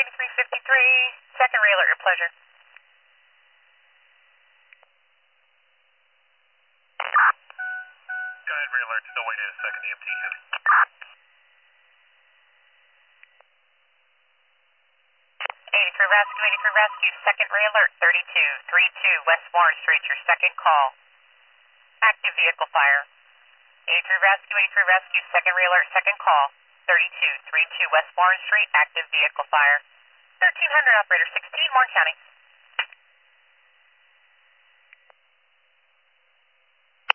8353, second re-alert, your pleasure. Go ahead, re-alert, still waiting a second EMT heavy. 83 rescue, second re-alert, 3232 West Warren Street, your second call. Active vehicle fire. 83 rescue, second re-alert, second call. 3232 West Warren Street, active vehicle fire. 1300 operator 16, Warren County.